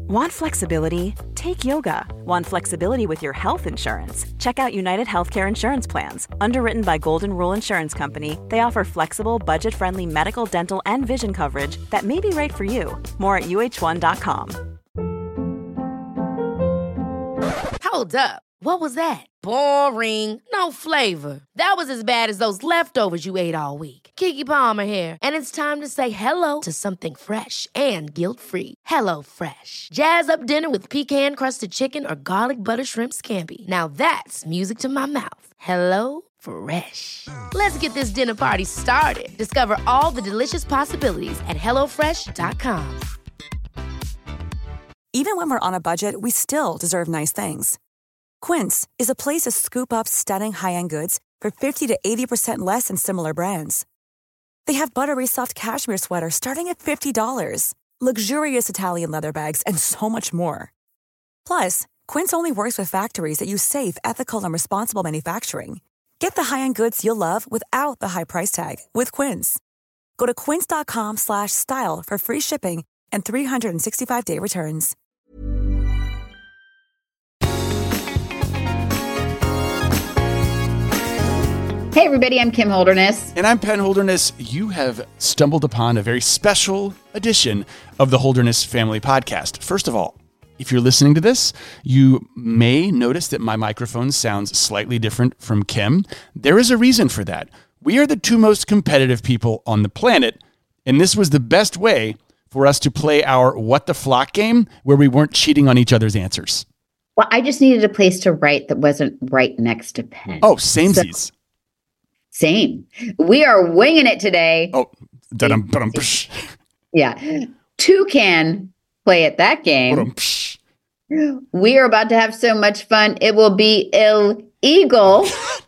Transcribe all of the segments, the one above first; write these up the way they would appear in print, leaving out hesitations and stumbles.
Want flexibility? Take yoga. Want flexibility with your health insurance? Check out United Healthcare Insurance Plans. Underwritten by Golden Rule Insurance Company, they offer flexible, budget-friendly medical, dental, and vision coverage that may be right for you. More at uh1.com. Hold up. What was that? Boring. No flavor. That was as bad as those leftovers you ate all week. Keke Palmer here, and it's time to say hello to something fresh and guilt-free. Hello Fresh. Jazz up dinner with pecan-crusted chicken or garlic butter shrimp scampi. Now that's music to my mouth. Hello Fresh. Let's get this dinner party started. Discover all the delicious possibilities at hellofresh.com. Even when we're on a budget, we still deserve nice things. Quince is a place to scoop up stunning high-end goods for 50 to 80% less than similar brands. They have buttery soft cashmere sweaters starting at $50, luxurious Italian leather bags, and so much more. Plus, Quince only works with factories that use safe, ethical, and responsible manufacturing. Get the high-end goods you'll love without the high price tag with Quince. Go to quince.com/style for free shipping and 365-day returns. Hey everybody, I'm Kim Holderness. And I'm Penn Holderness. You have stumbled upon a very special edition of the Holderness Family Podcast. First of all, if you're listening to this, you may notice that my microphone sounds slightly different from Kim. There is a reason for that. We are the two most competitive people on the planet, and this was the best way for us to play our What the Flock game where we weren't cheating on each other's answers. Well, I just needed a place to write that wasn't right next to Penn. Oh, samesies. Same. We are winging it today. Oh, yeah. Two can play at that game. We are about to have so much fun. It will be illegal.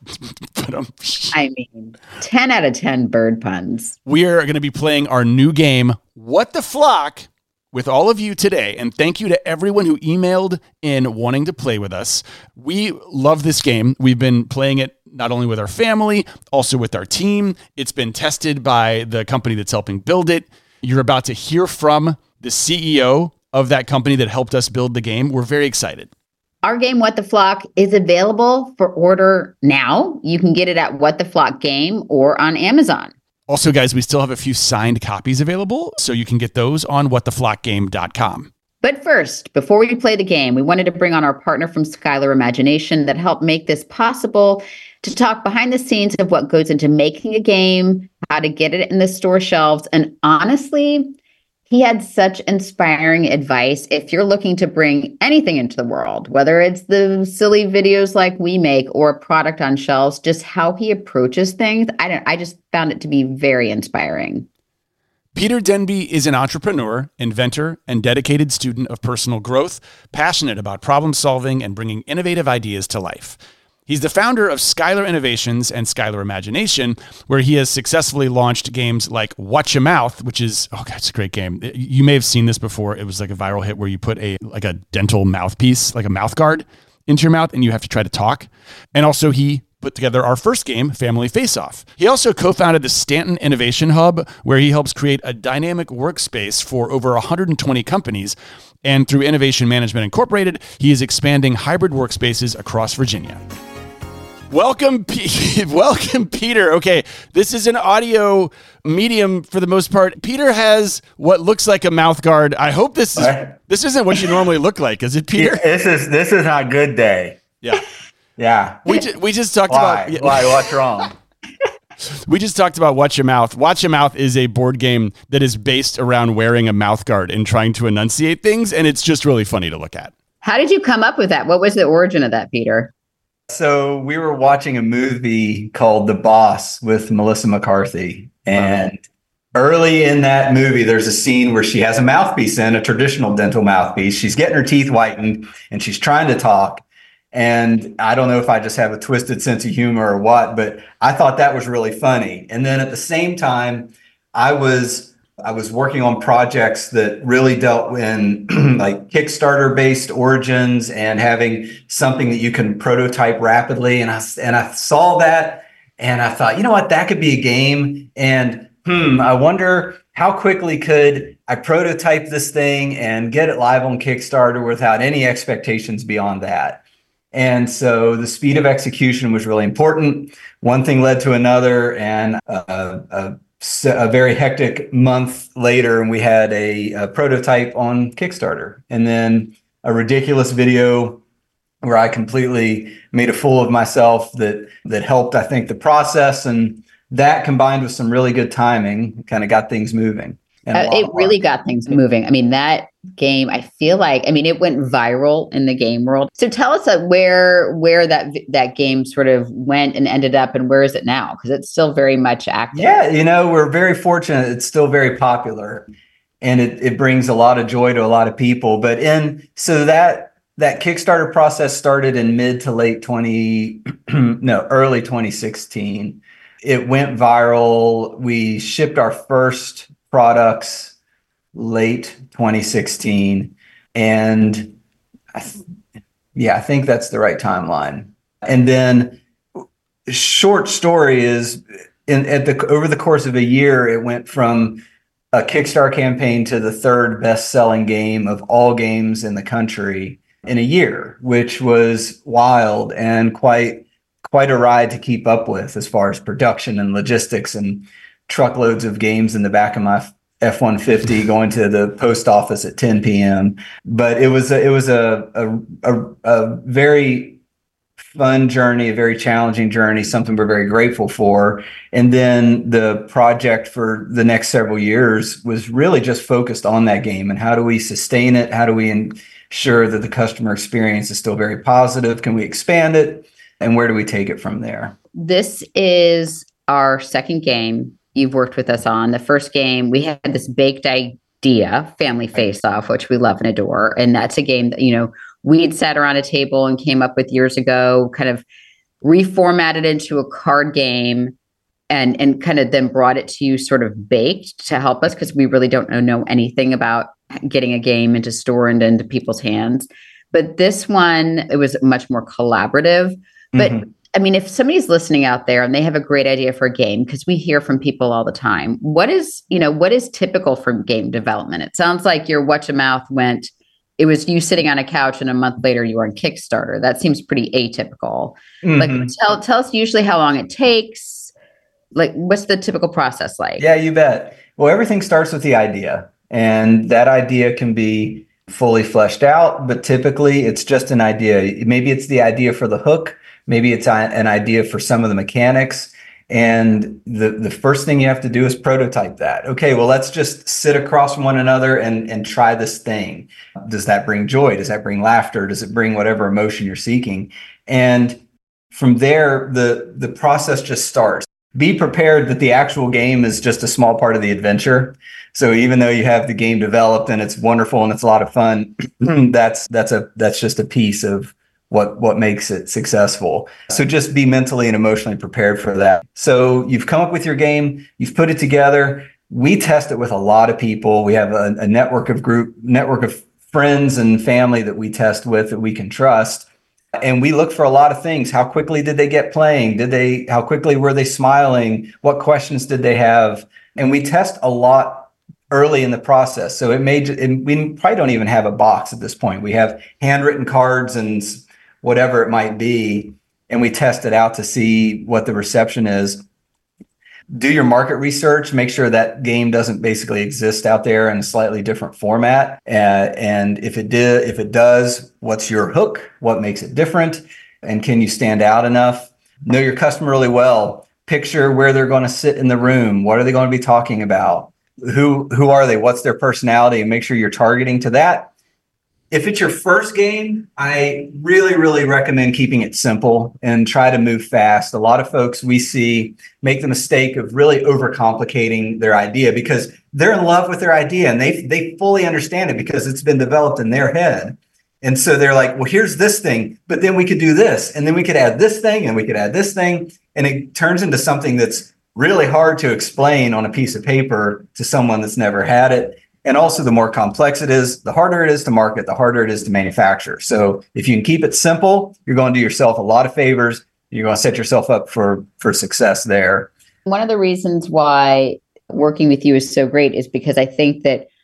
I mean, 10 out of 10 bird puns. We are going to be playing our new game, What the Flock, with all of you today. And thank you to everyone who emailed in wanting to play with us. We love this game. We've been playing it not only with our family, also with our team. It's been tested by the company that's helping build it. You're about to hear from the CEO of that company that helped us build the game. We're very excited. Our game, What the Flock, is available for order now. You can get it at What the Flock Game or on Amazon. Also, guys, we still have a few signed copies available, so you can get those on whattheflockgame.com. But first, before we play the game, we wanted to bring on our partner from Skylar Imagination that helped make this possible, to talk behind the scenes of what goes into making a game, how to get it in the store shelves. And honestly, he had such inspiring advice if you're looking to bring anything into the world, whether it's the silly videos like we make or a product on shelves, just how he approaches things. I just found it to be very inspiring. Peter Denby is an entrepreneur, inventor, and dedicated student of personal growth, passionate about problem solving and bringing innovative ideas to life. He's the founder of Skylar Innovations and Skylar Imagination, where he has successfully launched games like Watch Your Mouth, which is, oh God, it's a great game. You may have seen this before. It was like a viral hit where you put a dental mouthpiece, like a mouth guard, into your mouth and you have to try to talk. And also he put together our first game, Family Face Off. He also co-founded the Stanton Innovation Hub, where he helps create a dynamic workspace for over 120 companies. And through Innovation Management Incorporated, he is expanding hybrid workspaces across Virginia. Welcome, Peter. Okay, this is an audio medium for the most part. Peter has what looks like a mouth guard. I hope this isn't what you normally look like. Is it, Peter? This is not a good day. Yeah. Yeah. We just talked Why? about... Why? What's wrong? We just talked about Watch Your Mouth. Watch Your Mouth is a board game that is based around wearing a mouth guard and trying to enunciate things, and it's just really funny to look at. How did you come up with that? What was the origin of that, Peter? So we were watching a movie called The Boss with Melissa McCarthy. And early in that movie, there's a scene where she has a mouthpiece in, a traditional dental mouthpiece. She's getting her teeth whitened and she's trying to talk. And I don't know if I just have a twisted sense of humor or what, but I thought that was really funny. And then at the same time, I was working on projects that really dealt in like Kickstarter-based origins and having something that you can prototype rapidly. And I saw that and I thought, you know what, that could be a game. And I wonder how quickly could I prototype this thing and get it live on Kickstarter without any expectations beyond that. And so the speed of execution was really important. One thing led to another, and a very hectic month later, and we had a prototype on Kickstarter, and then a ridiculous video where I completely made a fool of myself that helped, I think, the process. And that combined with some really good timing kind of got things moving. It really got things moving. I mean, that game, I feel like, it went viral in the game world. So tell us where that game sort of went and ended up, and where is it now? Because it's still very much active. Yeah, we're very fortunate. It's still very popular, and it brings a lot of joy to a lot of people. But so that Kickstarter process started in early 2016. It went viral. We shipped our first products late 2016. And I think that's the right timeline. And then short story is over the course of a year, it went from a Kickstarter campaign to the third best-selling game of all games in the country in a year, which was wild and quite a ride to keep up with as far as production and logistics, and truckloads of games in the back of my F-150 going to the post office at 10 p.m. But it was a very fun journey, a very challenging journey, something we're very grateful for. And then the project for the next several years was really just focused on that game and how do we sustain it? How do we ensure that the customer experience is still very positive? Can we expand it? And where do we take it from there? This is our second game you've worked with us on. The first game, we had this baked idea, Family Face Off, which we love and adore. And that's a game that, we'd sat around a table and came up with years ago, kind of reformatted into a card game and kind of then brought it to you sort of baked to help us, because we really don't know anything about getting a game into store and into people's hands. But this one, it was much more collaborative. But if somebody's listening out there and they have a great idea for a game, because we hear from people all the time, what is typical from game development? It sounds like your Watch a Mouth it was you sitting on a couch and a month later you were on Kickstarter. That seems pretty atypical. Like, tell us usually how long it takes. Like, what's the typical process like? Yeah, you bet. Well, everything starts with the idea, and that idea can be fully fleshed out, but typically it's just an idea. Maybe it's the idea for the hook. Maybe it's an idea for some of the mechanics. And the first thing you have to do is prototype that. Okay, well, let's just sit across from one another and try this thing. Does that bring joy? Does that bring laughter? Does it bring whatever emotion you're seeking? And from there, the process just starts. Be prepared that the actual game is just a small part of the adventure. So even though you have the game developed and it's wonderful and it's a lot of fun, that's just a piece of what makes it successful. So just be mentally and emotionally prepared for that. So you've come up with your game, you've put it together. We test it with a lot of people. We have a network of friends and family that we test with that we can trust. And we look for a lot of things. How quickly did they get playing? How quickly were they smiling? What questions did they have? And we test a lot early in the process. So we probably don't even have a box at this point. We have handwritten cards and whatever it might be, and we test it out to see what the reception is. Do your market research, make sure that game doesn't basically exist out there in a slightly different format. And if it does, what's your hook? What makes it different? And can you stand out enough? Know your customer really well. Picture where they're going to sit in the room. What are they going to be talking about? Who are they? What's their personality? And make sure you're targeting to that. If it's your first game, I really, really recommend keeping it simple and try to move fast. A lot of folks we see make the mistake of really overcomplicating their idea because they're in love with their idea and they fully understand it because it's been developed in their head. And so they're like, well, here's this thing, but then we could do this, and then we could add this thing, and we could add this thing. And it turns into something that's really hard to explain on a piece of paper to someone that's never had it. And also, the more complex it is, the harder it is to market, the harder it is to manufacture. So if you can keep it simple, you're going to do yourself a lot of favors. You're going to set yourself up for success there. One of the reasons why working with you is so great is because I think that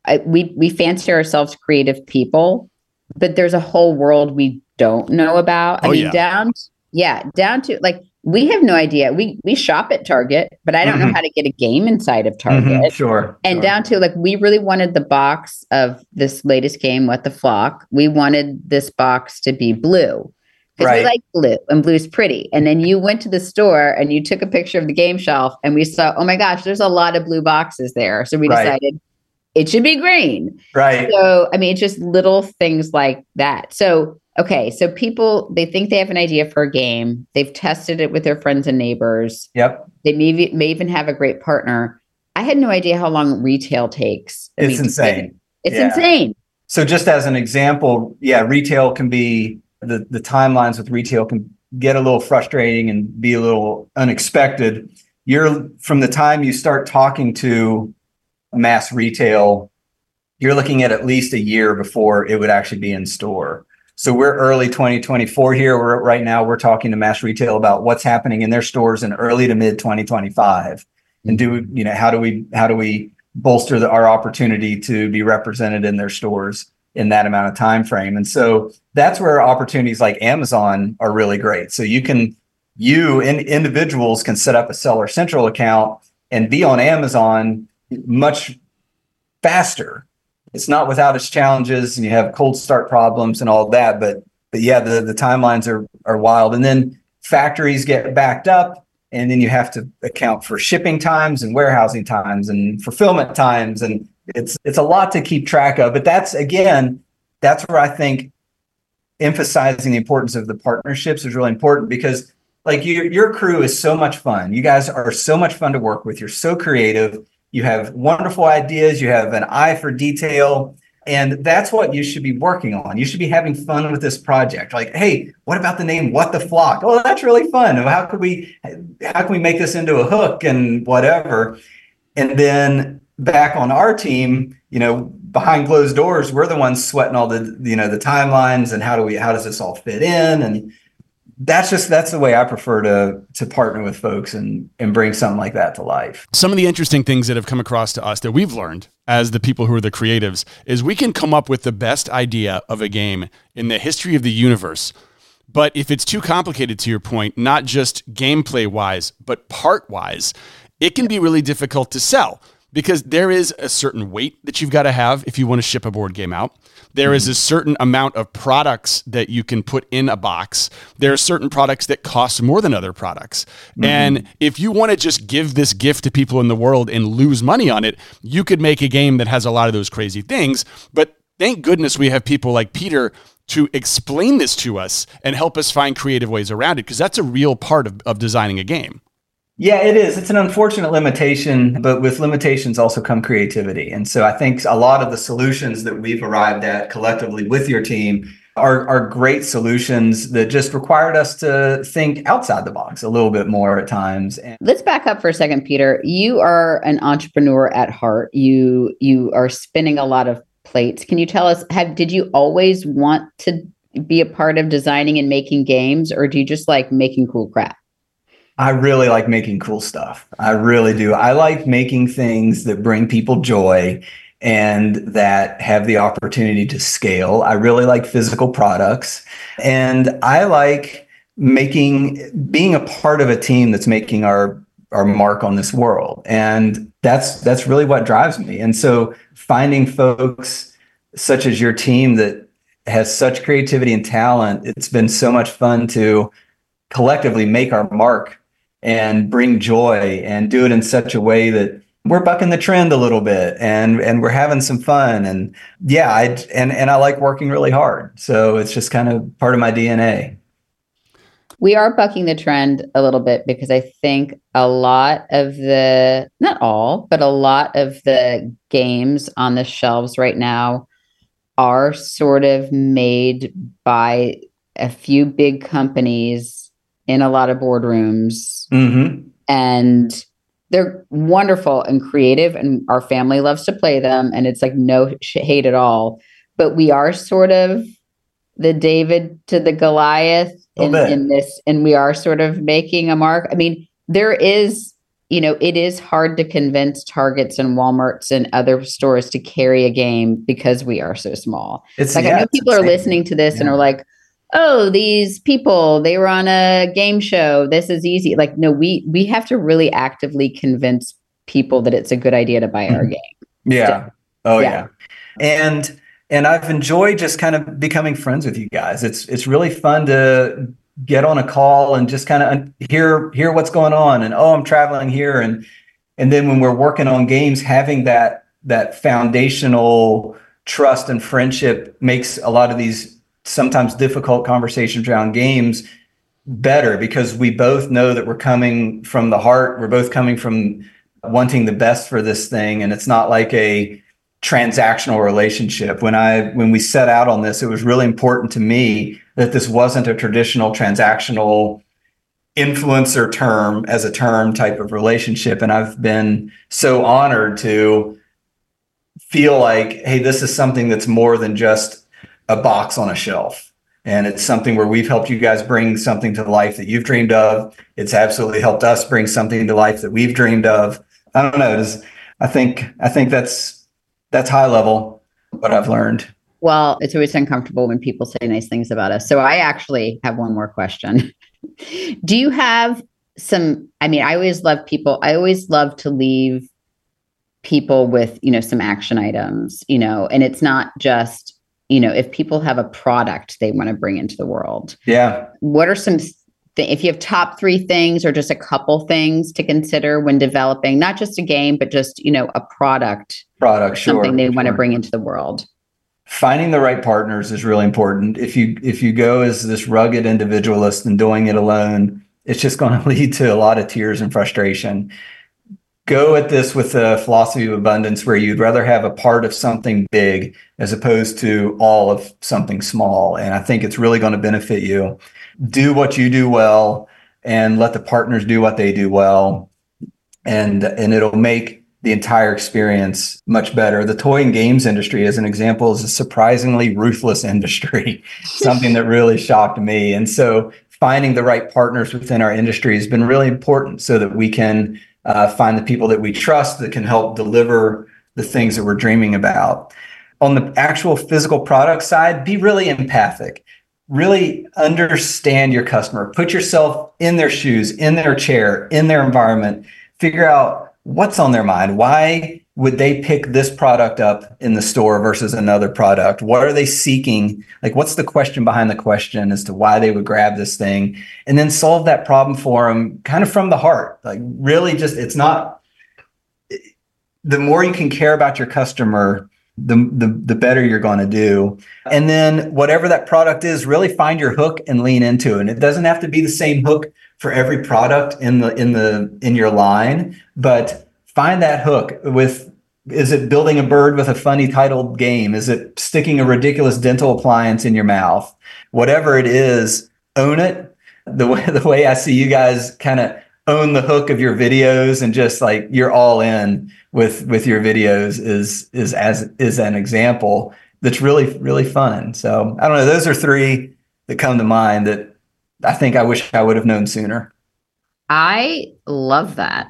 we fancy ourselves creative people, but there's a whole world we don't know about. I mean, down to like, we have no idea. We shop at Target, but I don't know how to get a game inside of Target. Sure. Down to like, we really wanted the box of this latest game, What the Flock. We wanted this box to be blue because we like blue, and blue's pretty. And then you went to the store and you took a picture of the game shelf, and we saw, oh my gosh, there's a lot of blue boxes there. So we decided it should be green. Right. So, I mean, it's just little things like that. So, okay. So people, they think they have an idea for a game. They've tested it with their friends and neighbors. Yep. They may even have a great partner. I had no idea how long retail takes. It's insane. It's insane. So just as an example, retail can be, the timelines with retail can get a little frustrating and be a little unexpected. From the time you start talking to mass retail, you're looking at least a year before it would actually be in store. So we're early 2024 here. Right now we're talking to mass retail about what's happening in their stores in early to mid 2025, and how do we bolster our opportunity to be represented in their stores in that amount of time frame. And so that's where opportunities like Amazon are really great. So individuals can set up a Seller Central account and be on Amazon much faster. It's not without its challenges, and you have cold start problems and all of that. But yeah, the timelines are wild. And then factories get backed up, and then you have to account for shipping times and warehousing times and fulfillment times. And it's a lot to keep track of. But that's where I think emphasizing the importance of the partnerships is really important, because like your crew is so much fun. You guys are so much fun to work with. You're so creative. You have wonderful ideas. You have an eye for detail. And that's what you should be working on. You should be having fun with this project. Like, hey, what about the name What the Flock? Oh, that's really fun. How can we make this into a hook and whatever? And then back on our team, behind closed doors, we're the ones sweating all the timelines and how does this all fit in? And that's the way I prefer to partner with folks and bring something like that to life. Some of the interesting things that have come across to us that we've learned as the people who are the creatives is we can come up with the best idea of a game in the history of the universe. But if it's too complicated, to your point, not just gameplay wise, but part wise, it can be really difficult to sell, because there is a certain weight that you've got to have if you want to ship a board game out. There is a certain amount of products that you can put in a box. There are certain products that cost more than other products. And if you want to just give this gift to people in the world and lose money on it, you could make a game that has a lot of those crazy things. But thank goodness we have people like Peter to explain this to us and help us find creative ways around it, because that's a real part of designing a game. Yeah, it is. It's an unfortunate limitation, but with limitations also come creativity. And so I think a lot of the solutions that we've arrived at collectively with your team are great solutions that just required us to think outside the box a little bit more at times. Let's back up for a second, Peter. You are an entrepreneur at heart. You are spinning a lot of plates. Can you tell us, did you always want to be a part of designing and making games, or do you just like making cool crap? I really like making cool stuff. I really do. I like making things that bring people joy and that have the opportunity to scale. I really like physical products, and I like being a part of a team that's making our mark on this world. And that's really what drives me. And so finding folks such as your team that has such creativity and talent, it's been so much fun to collectively make our mark and bring joy and do it in such a way that we're bucking the trend a little bit and we're having some fun. And yeah, I like working really hard. So it's just kind of part of my DNA. We are bucking the trend a little bit, because I think a lot of not all, but a lot of the games on the shelves right now are sort of made by a few big companies in a lot of boardrooms. And they're wonderful and creative, and our family loves to play them, and it's like no hate at all. But we are sort of the David to the Goliath in this, and we are sort of making a mark. I mean, there is it is hard to convince Targets and Walmarts and other stores to carry a game because we are so small. I know people are listening to this and are like, oh, these people, they were on a game show. This is easy. Like, no, we have to really actively convince people that it's a good idea to buy our game. Yeah. Yeah. And I've enjoyed just kind of becoming friends with you guys. It's really fun to get on a call and just kind of hear what's going on. And, I'm traveling here. And then when we're working on games, having that foundational trust and friendship makes a lot of these sometimes difficult conversations around games better, because we both know that we're coming from the heart. We're both coming from wanting the best for this thing. And it's not like a transactional relationship. When we set out on this, it was really important to me that this wasn't a traditional transactional influencer term as a term type of relationship. And I've been so honored to feel like, hey, this is something that's more than just a box on a shelf. And it's something where we've helped you guys bring something to life that you've dreamed of. It's absolutely helped us bring something to life that we've dreamed of. I don't know. I think that's high level what I've learned. Well, it's always uncomfortable when people say nice things about us. So I actually have one more question. Do you have I always love to leave people with, some action items, and it's not just, if people have a product they want to bring into the world. Yeah. What are some, if you have top 3 things or just a couple things to consider when developing, not just a game, but just, a product, something they want to bring into the world? Finding the right partners is really important. If you go as this rugged individualist and doing it alone, it's just going to lead to a lot of tears and frustration. Go at this with a philosophy of abundance where you'd rather have a part of something big as opposed to all of something small. And I think it's really going to benefit you. Do what you do well and let the partners do what they do well. And it'll make the entire experience much better. The toy and games industry, as an example, is a surprisingly ruthless industry, something that really shocked me. And so finding the right partners within our industry has been really important so that we can find the people that we trust that can help deliver the things that we're dreaming about. On the actual physical product side, be really empathic. Really understand your customer. Put yourself in their shoes, in their chair, in their environment. Figure out what's on their mind. Why would they pick this product up in the store versus another product? What are they seeking? Like, what's the question behind the question as to why they would grab this thing? And then solve that problem for them kind of from the heart. Like, really just, it's not, the more you can care about your customer, the better you're going to do. And then whatever that product is, really find your hook and lean into it. And it doesn't have to be the same hook for every product in your line, but find that hook with, is it building a bird with a funny titled game? Is it sticking a ridiculous dental appliance in your mouth? Whatever it is, own it. The way I see you guys kind of own the hook of your videos and just like you're all in with your videos is an example that's really, really fun. So I don't know. Those are 3 that come to mind that I think I wish I would have known sooner. I love that.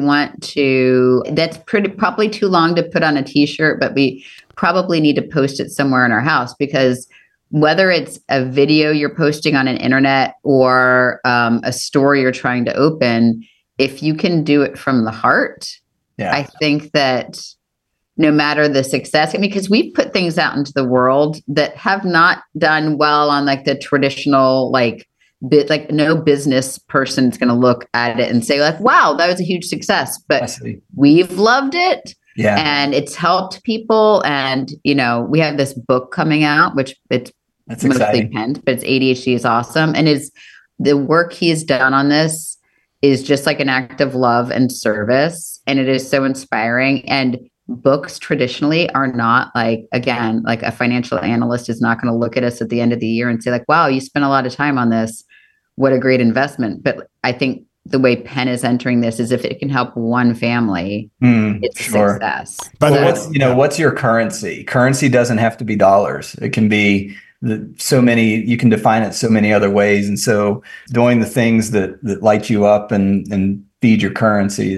That's probably too long to put on a t-shirt, but we probably need to post it somewhere in our house, because whether it's a video you're posting on an internet or a store you're trying to open, if you can do it from the heart, I think that no matter the success, because we've put things out into the world that have not done well on like the traditional, no business person's going to look at it and say like, wow, that was a huge success, but we've loved it. Yeah. And it's helped people. And, we have this book coming out, which that's mostly exciting. Penned, but it's ADHD is awesome. And the work he has done on this is just like an act of love and service. And it is so inspiring. And books traditionally are not like a financial analyst is not going to look at us at the end of the year and say like, wow, you spent a lot of time on this. What a great investment. But I think the way Penn is entering this is if it can help one family, it's a success. But what's your currency? Currency doesn't have to be dollars. It can be you can define it so many other ways. And so doing the things that light you up and feed your currency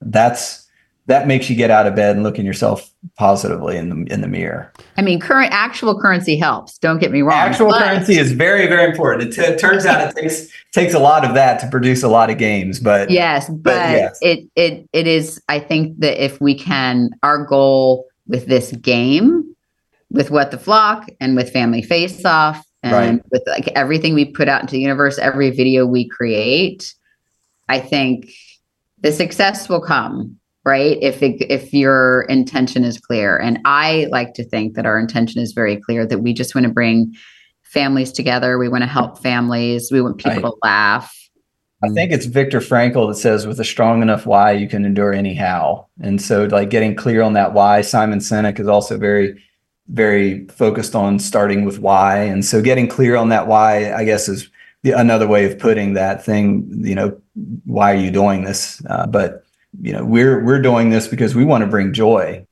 that makes you get out of bed and look at yourself positively in the mirror. I mean, actual currency helps. Don't get me wrong. Actual currency is very, very important. It turns out it takes a lot of that to produce a lot of games. But yes. It is. I think that if we can, our goal with this game, with What the Flock and with Family Face Off, and with like everything we put out into the universe, every video we create, I think the success will come. Right? If your intention is clear. And I like to think that our intention is very clear, that we just want to bring families together. We want to help families. We want people to laugh. I think it's Viktor Frankl that says, with a strong enough why, you can endure anyhow. And so like getting clear on that why. Simon Sinek is also very, very focused on starting with why. And so getting clear on that why, I guess, is another way of putting that thing, why are you doing this? But we're doing this because we want to bring joy.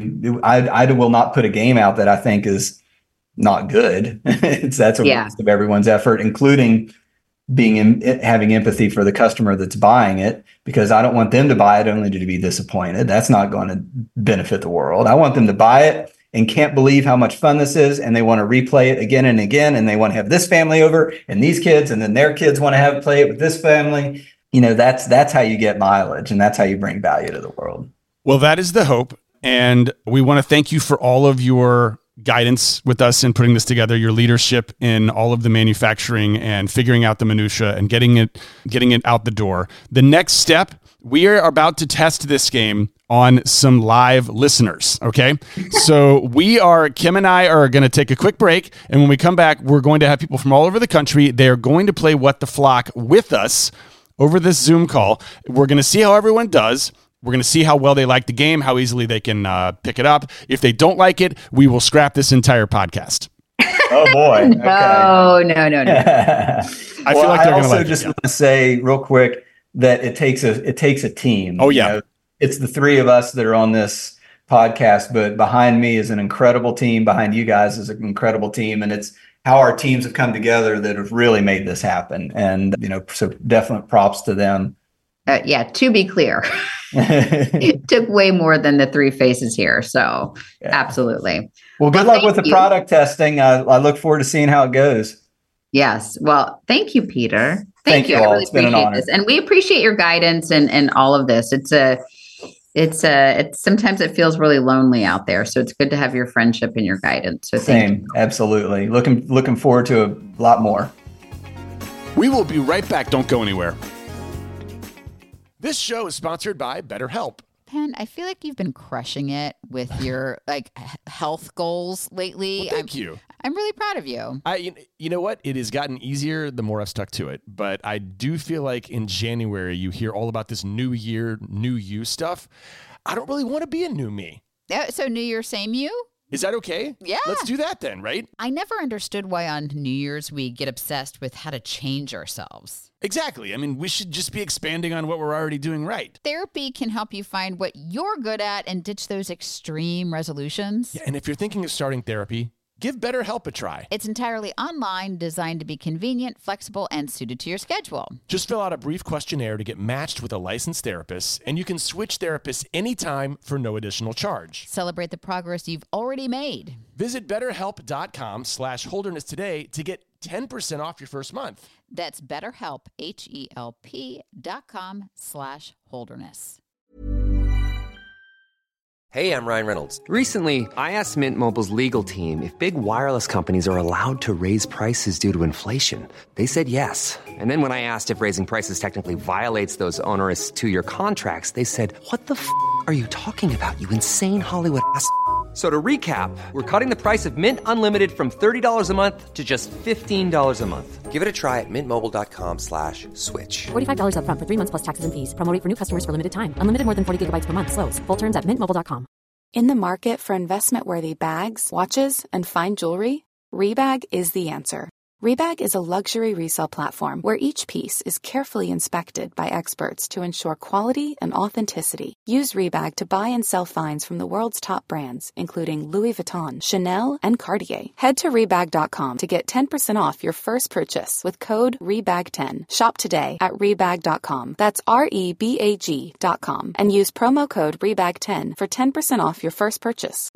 I will not put a game out that I think is not good. That's a waste of everyone's effort, including having empathy for the customer that's buying it, because I don't want them to buy it only to be disappointed. That's not going to benefit the world. I want them to buy it and can't believe how much fun this is, and they want to replay it again and again, and they want to have this family over and these kids, and then their kids want to play it with this family. That's how you get mileage, and that's how you bring value to the world. Well, that is the hope. And we want to thank you for all of your guidance with us in putting this together, your leadership in all of the manufacturing and figuring out the minutia and getting it out the door. The next step, we are about to test this game on some live listeners. Okay. So Kim and I are going to take a quick break. And when we come back, we're going to have people from all over the country. They're going to play What the Flock with us over this Zoom call. We're going to see how everyone does. We're going to see how well they like the game, how easily they can pick it up. If they don't like it, we will scrap this entire podcast. Oh boy. Okay. No. I feel like they're going to like it. I just want to say real quick that it takes a team. Oh yeah. It's the three of us that are on this podcast, but behind me is an incredible team. Behind you guys is an incredible team. And it's how our teams have come together that have really made this happen. And, so definite props to them. To be clear, it took way more than the three faces here. So absolutely. Well, good luck with the product testing. I look forward to seeing how it goes. Yes. Well, thank you, Peter. Thank you. I really it's been an honor. This. And we appreciate your guidance and all of this. It's sometimes it feels really lonely out there. So it's good to have your friendship and your guidance. So thank you. Absolutely. Looking forward to a lot more. We will be right back. Don't go anywhere. This show is sponsored by BetterHelp. Penn, I feel like you've been crushing it with your health goals lately. Well, thank you. I'm really proud of you. You know what? It has gotten easier the more I've stuck to it. But I do feel like in January, you hear all about this new year, new you stuff. I don't really want to be a new me. So New Year, same you? Is that okay? Yeah. Let's do that then, right? I never understood why on New Year's we get obsessed with how to change ourselves. Exactly. I mean, we should just be expanding on what we're already doing right. Therapy can help you find what you're good at and ditch those extreme resolutions. Yeah, and if you're thinking of starting therapy, give BetterHelp a try. It's entirely online, designed to be convenient, flexible, and suited to your schedule. Just fill out a brief questionnaire to get matched with a licensed therapist, and you can switch therapists anytime for no additional charge. Celebrate the progress you've already made. Visit BetterHelp.com/Holderness today to get 10% off your first month. That's BetterHelp, HELP.com/Holderness. Hey, I'm Ryan Reynolds. Recently, I asked Mint Mobile's legal team if big wireless companies are allowed to raise prices due to inflation. They said yes. And then when I asked if raising prices technically violates those onerous 2-year contracts, they said, "What the f*** are you talking about, you insane Hollywood ass?" So to recap, we're cutting the price of Mint Unlimited from $30 a month to just $15 a month. Give it a try at mintmobile.com/switch. $45 up front for 3 months plus taxes and fees. Promo rate for new customers for limited time. Unlimited more than 40 gigabytes per month. Slows full terms at mintmobile.com. In the market for investment-worthy bags, watches, and fine jewelry, Rebag is the answer. Rebag is a luxury resale platform where each piece is carefully inspected by experts to ensure quality and authenticity. Use Rebag to buy and sell finds from the world's top brands, including Louis Vuitton, Chanel, and Cartier. Head to Rebag.com to get 10% off your first purchase with code REBAG10. Shop today at Rebag.com. That's REBAG.com. And use promo code REBAG10 for 10% off your first purchase.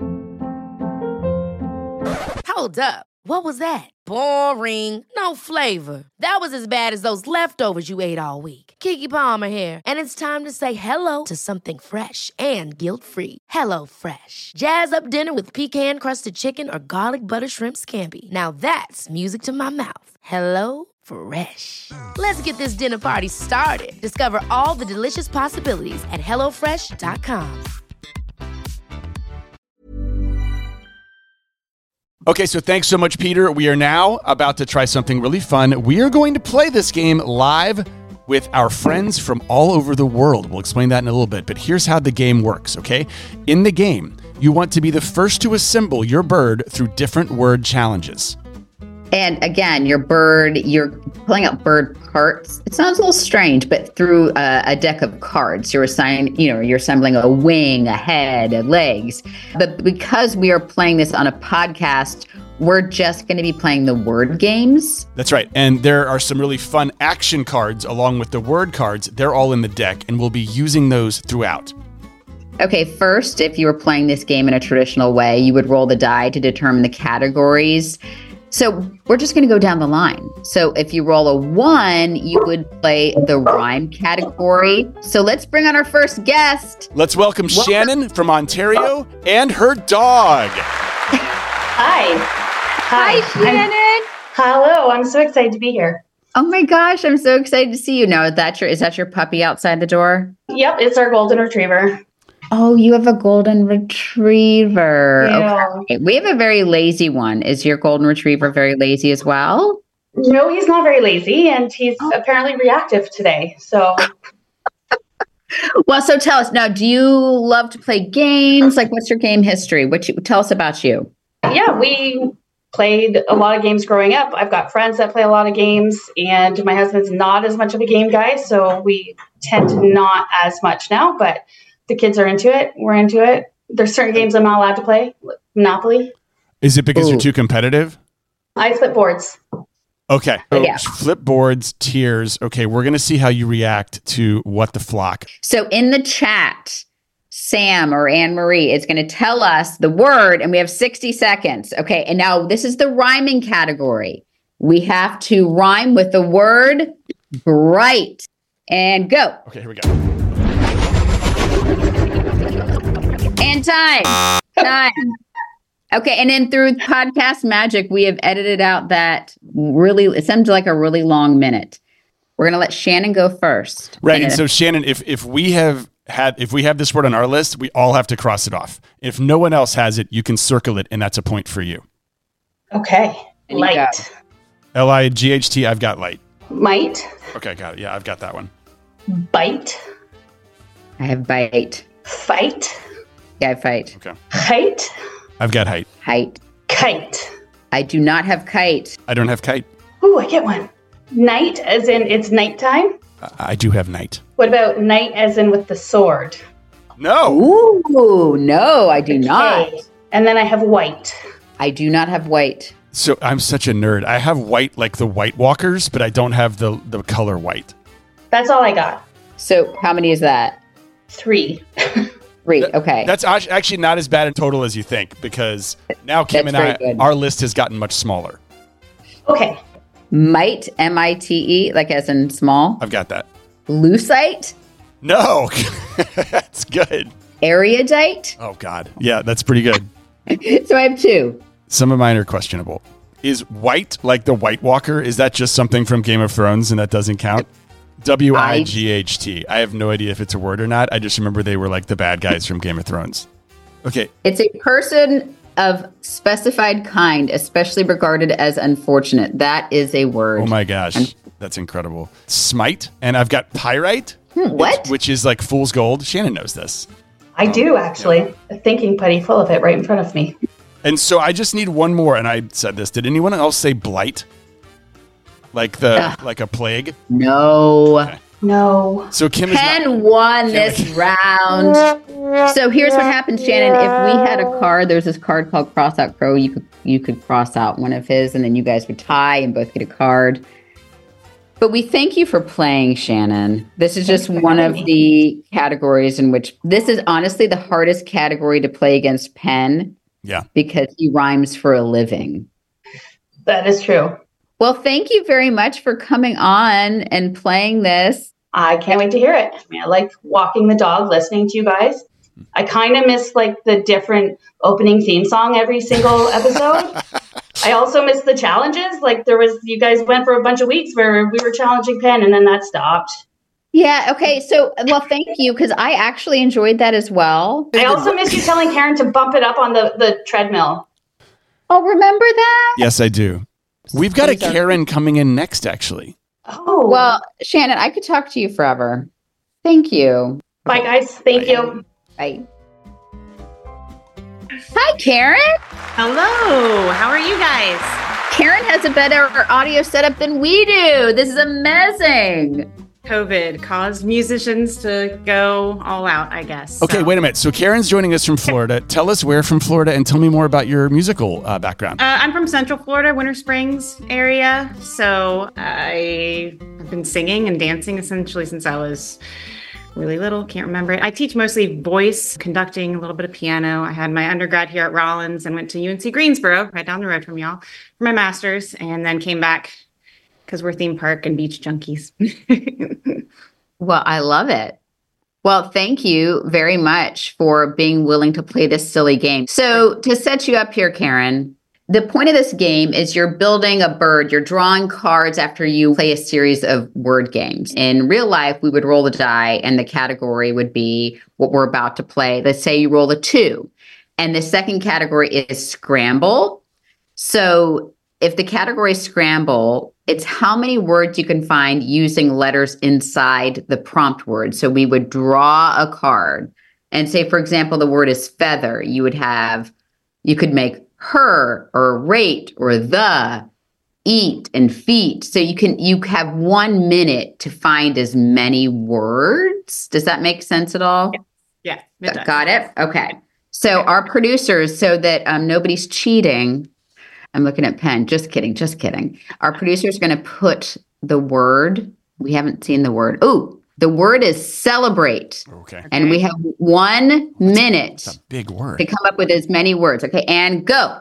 Hold up. What was that? Boring. No flavor. That was as bad as those leftovers you ate all week. Keke Palmer here, and it's time to say hello to something fresh and guilt-free. HelloFresh. Jazz up dinner with pecan-crusted chicken or garlic butter shrimp scampi. Now that's music to my mouth. HelloFresh. Let's get this dinner party started. Discover all the delicious possibilities at HelloFresh.com. Okay, so thanks so much, Peter. We are now about to try something really fun. We are going to play this game live with our friends from all over the world. We'll explain that in a little bit, but here's how the game works, okay? In the game, you want to be the first to assemble your bird through different word challenges. And again, your bird, you're pulling out bird parts. It sounds a little strange, but through a deck of cards, you're assembling a wing, a head, legs. But because we are playing this on a podcast, we're just going to be playing the word games. That's right. And there are some really fun action cards along with the word cards. They're all in the deck, and we'll be using those throughout. Okay, first, if you were playing this game in a traditional way, you would roll the die to determine the categories. So we're just going to go down the line. So if you roll a 1, you would play the rhyme category. So let's bring on our first guest. Let's welcome Shannon from Ontario and her dog. Hi. Hi, Shannon. Hello. I'm so excited to be here. Oh my gosh, I'm so excited to see you. Now, is that your puppy outside the door? Yep, it's our golden retriever. Oh, you have a golden retriever. Yeah. Okay. We have a very lazy one. Is your golden retriever very lazy as well? No, he's not very lazy, and he's apparently reactive today. So, well, so tell us now. Do you love to play games? Like, what's your game history? Tell us about you. Yeah, we played a lot of games growing up. I've got friends that play a lot of games, and my husband's not as much of a game guy, so we tend to not as much now. But the kids are into it. We're into it. There's certain games I'm not allowed to play. Like Monopoly. Is it because you're too competitive? I flip boards. Okay. So flip boards, tiers. Okay, we're going to see how you react to What the Flock. So in the chat, Sam or Anne-Marie is going to tell us the word, and we have 60 seconds. Okay, and now this is the rhyming category. We have to rhyme with the word bright. And go. Okay, here we go. And time. Okay, and then through podcast magic, we have edited out that it seemed like a really long minute. We're gonna let Shannon go first. Right, and so Shannon, if we have this word on our list, we all have to cross it off. If no one else has it, you can circle it, and that's a point for you. Okay. Light. L-I-G-H-T. I've got light. Might. Okay, got it. Yeah, I've got that one. Bite. I have bite. Fight. Yeah, I fight. Okay. Height. I've got height. Height. Kite. I do not have kite. I don't have kite. Ooh, I get one. Night, as in it's nighttime. I do have night. What about night, as in with the sword? No. Ooh, no, I do not. And then I have white. I do not have white. So I'm such a nerd. I have white like the White Walkers, but I don't have the color white. That's all I got. So how many is that? 3. 3. Okay. That's actually not as bad in total as you think, because now Kim and I, our list has gotten much smaller. Okay. Mite, M-I-T-E, like as in small. I've got that. Lucite? No. That's good. Erudite? Oh, God. Yeah, that's pretty good. So I have 2. Some of mine are questionable. Is white like the White Walker? Is that just something from Game of Thrones and that doesn't count? W-I-G-H-T. I have no idea if it's a word or not. I just remember they were like the bad guys from Game of Thrones. Okay. It's a person of specified kind, especially regarded as unfortunate. That is a word. Oh my gosh. That's incredible. Smite. And I've got pyrite. What? Which is like fool's gold. Shannon knows this. I do, actually. A thinking putty full of it right in front of me. And so I just need one more. And I said this. Did anyone else say blight? Like a plague? No. Okay. No. So Kim is Penn won this round. So here's what happens, Shannon. If we had a card, there's this card called Cross Out Crow. You could cross out one of his, and then you guys would tie and both get a card. But we thank you for playing, Shannon. This is just one of the categories in which this is honestly the hardest category to play against Penn. Yeah. Because he rhymes for a living. That is true. Well, thank you very much for coming on and playing this. I can't wait to hear it. I mean, I like walking the dog, listening to you guys. I kind of miss like the different opening theme song every single episode. I also miss the challenges. Like you guys went for a bunch of weeks where we were challenging Penn and then that stopped. Yeah. Okay. So, well, thank you. Because I actually enjoyed that as well. I also miss you telling Karen to bump it up on the treadmill. Oh, remember that? Yes, I do. We've got a Karen coming in next, actually. Oh. Well, Shannon, I could talk to you forever. Thank you. Bye, guys. Thank you. Bye. Hi, Karen. Hello. How are you guys? Karen has a better audio setup than we do. This is amazing. COVID caused musicians to go all out, I guess. Okay, wait a minute. So Karen's joining us from Florida. Tell us where from Florida and tell me more about your musical background. I'm from Central Florida, Winter Springs area. So I have been singing and dancing essentially since I was really little. Can't remember it. I teach mostly voice, conducting, a little bit of piano. I had my undergrad here at Rollins and went to UNC Greensboro, right down the road from y'all, for my master's, and then came back because we're theme park and beach junkies. Well, I love it. Well, thank you very much for being willing to play this silly game. So to set you up here, Karen, the point of this game is you're building a bird. You're drawing cards after you play a series of word games. In real life, we would roll the die and the category would be what we're about to play. Let's say you roll a 2. And the second category is scramble. So if the category is scramble, it's how many words you can find using letters inside the prompt word. So we would draw a card and say, for example, the word is feather. You could make her or rate or the, eat and feet. So you have 1 minute to find as many words. Does that make sense at all? Yeah. It does. Got it? Okay. So our producers, so that nobody's cheating, I'm looking at Penn. Just kidding. Our producer is going to put the word. We haven't seen the word. Oh, the word is celebrate. Okay. And we have 1 minute. That's a big word. To come up with as many words. Okay. And go.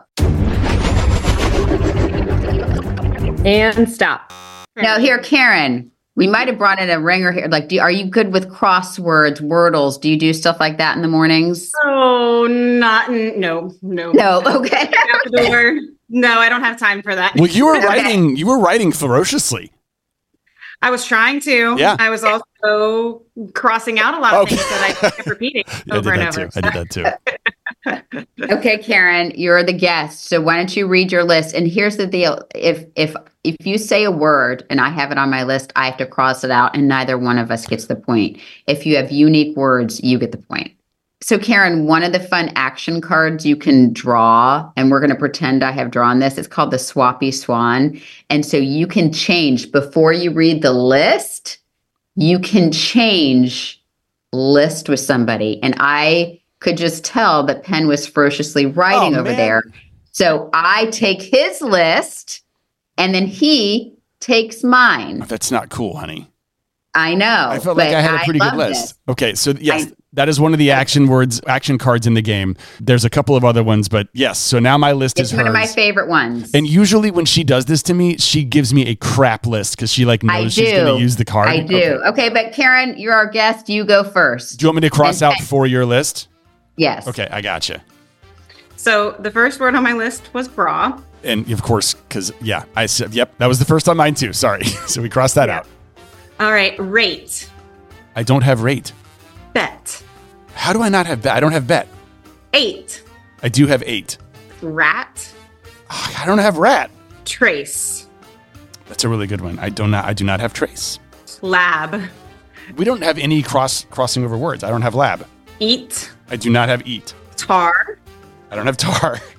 And stop. Now here, Karen, we might have brought in a ringer here. Like, are you good with crosswords, wordles? Do you do stuff like that in the mornings? Oh, no. No. Okay. Out the door. No, I don't have time for that. Well, you were writing ferociously. I was trying to. Yeah. I was also crossing out a lot of things that I kept repeating over and over. I did that too. Okay, Karen, you're the guest. So why don't you read your list? And here's the deal. If you say a word and I have it on my list, I have to cross it out and neither one of us gets the point. If you have unique words, you get the point. So Karen, one of the fun action cards you can draw, and we're going to pretend I have drawn this, it's called the Swappy Swan. And so you can change, before you read the list, you can change list with somebody. And I could just tell that Penn was ferociously writing over there. So I take his list and then he takes mine. That's not cool, honey. I know. I felt like I had a pretty good list. This. Okay, so yes, that is one of the action cards in the game. There's a couple of other ones, but yes. So now my list is hers. It's one of my favorite ones. And usually when she does this to me, she gives me a crap list because she knows she's going to use the card. I do. Okay, but Karen, you're our guest. You go first. Do you want me to cross out for your list? Yes. Okay, I gotcha. So the first word on my list was bra. And of course, because I said, yep, that was the first on mine too. Sorry. So we crossed that out. All right, rate. I don't have rate. Bet. How do I not have bet? I don't have bet. 8. I do have 8. Rat. Oh, I don't have rat. Trace. That's a really good one. I do not have trace. Lab. We don't have any crossing over words. I don't have lab. Eat. I do not have eat. Tar. I don't have tar.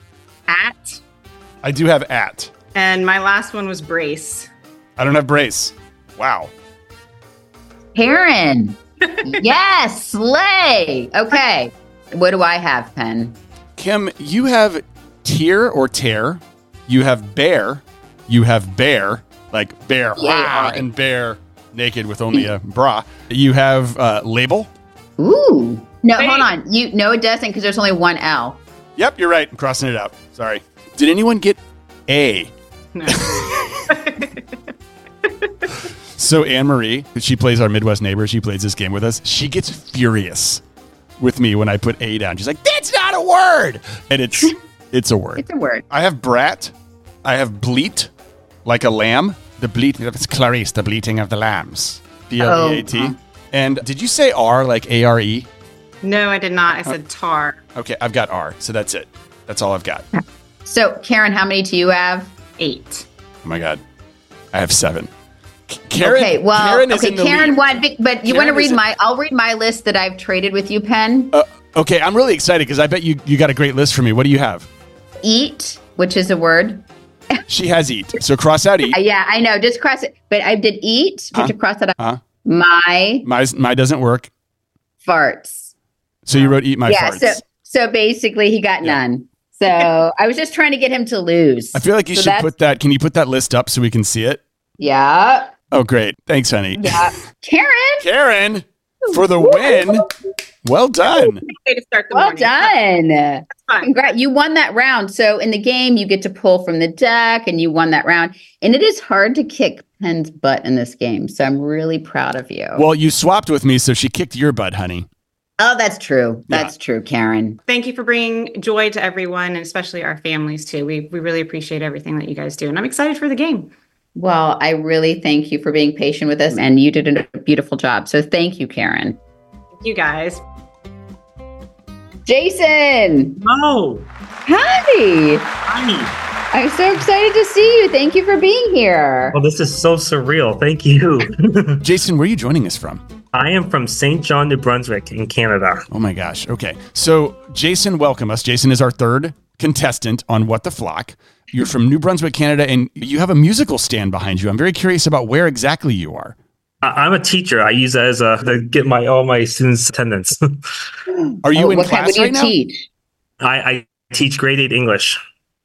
At. I do have at. And my last one was brace. I don't have brace. Wow. Karen. Yes, slay. Okay. What do I have, Penn? Kim, you have tear or tear. You have bear. You have bear, like bear, Yeah. and bear naked with only a bra. You have label. Ooh. No, hold on. No, it doesn't because there's only one L. Yep, you're right. I'm crossing it out. Sorry. Did anyone get A? No. So Anne-Marie, she plays our Midwest neighbor. She plays this game with us. She gets furious with me when I put A down. She's like, that's not a word. And it's a word. It's a word. I have brat. I have bleat, like a lamb. The bleat, it's Clarice, the bleating of the lambs. B-L-E-A-T. Oh, And did you say R, like A-R-E? No, I did not. I said tar. Okay, I've got R, so that's it. That's all I've got. So, Karen, how many do you have? 8. Oh my God. I have 7. Karen, okay, well, Karen is in the lead. won, but you want to read I'll read my list that I've traded with you, Penn. Okay, I'm really excited because I bet you got a great list for me. What do you have? Eat, which is a word. She has eat. So cross out eat. Yeah, I know. Just cross it. But I did eat, which I crossed that out. My doesn't work. Farts. So you wrote eat my farts. So basically he got none. So I was just trying to get him to lose. I feel like you should put that. Can you put that list up so we can see it? Yeah. Oh, great. Thanks, honey. Yeah. Karen, for the win. Well done. Way to start the well morning. done. That's fun. Congrats. You won that round. So in the game, you get to pull from the deck and you won that round. And it is hard to kick Penn's butt in this game. So I'm really proud of you. Well, you swapped with me, so she kicked your butt, honey. Oh, that's true. That's true, Karen. Thank you for bringing joy to everyone, and especially our families, too. We really appreciate everything that you guys do. And I'm excited for the game. Well, I really thank you for being patient with us. And you did a beautiful job. So thank you, Karen. Thank you, guys. Jason. Oh. Hi. Hi. I'm so excited to see you. Thank you for being here. Well, this is so surreal. Thank you. Jason, where are you joining us from? I am from St. John, New Brunswick in Canada. Oh my gosh. Okay. So Jason, welcome us. Jason is our third contestant on What the Flock. You're from New Brunswick, Canada, and you have a musical stand behind you. I'm very curious about where exactly you are. I'm a teacher. I use it as to get all my students' attendance. Are you in class right now? Teach? I teach grade 8 English.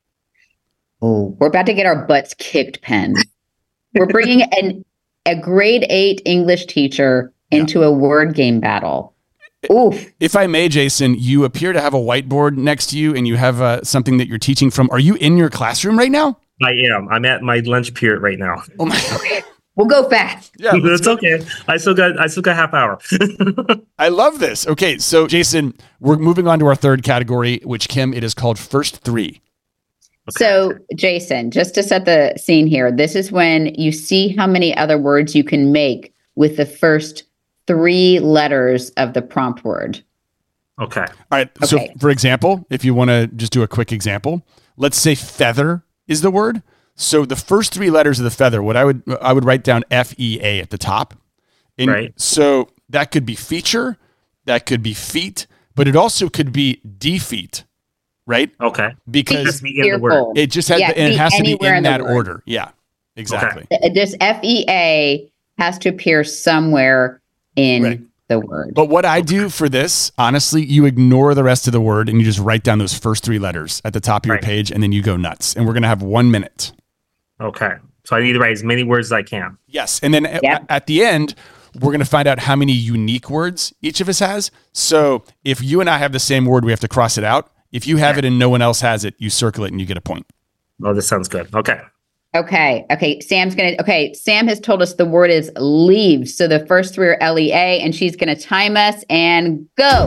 Oh, we're about to get our butts kicked, Penn. We're bringing a grade 8 English teacher into a word game battle. Oof. If I may, Jason, you appear to have a whiteboard next to you and you have something that you're teaching from. Are you in your classroom right now? I am. I'm at my lunch period right now. Oh my God. We'll go fast. Yeah, that's okay. I still got half hour. I love this. Okay, so Jason, we're moving on to our third category, which Kim, it is called First Three. Okay. So, Jason, just to set the scene here, this is when you see how many other words you can make with the first 3 letters of the prompt word. Okay. All right. Okay. So, for example, if you want to just do a quick example, let's say feather is the word. So the first 3 letters of the feather, what I would write down FEA at the top. Right. So that could be feature, that could be feet, but it also could be defeat, right? Okay. Because it just has it has to be in that order. Yeah, exactly. Okay. This FEA has to appear somewhere in the word. But what I do for this, honestly, you ignore the rest of the word and you just write down those first 3 letters at the top of your page, and then you go nuts. And we're going to have 1 minute. Okay. So I need to write as many words as I can. Yes. And then at the end, we're going to find out how many unique words each of us has. So if you and I have the same word, we have to cross it out. If you have it and no one else has it, you circle it and you get a point. Oh, this sounds good. Okay. Okay. Sam has told us the word is leave. So the first 3 are LEA, and she's going to time us and go.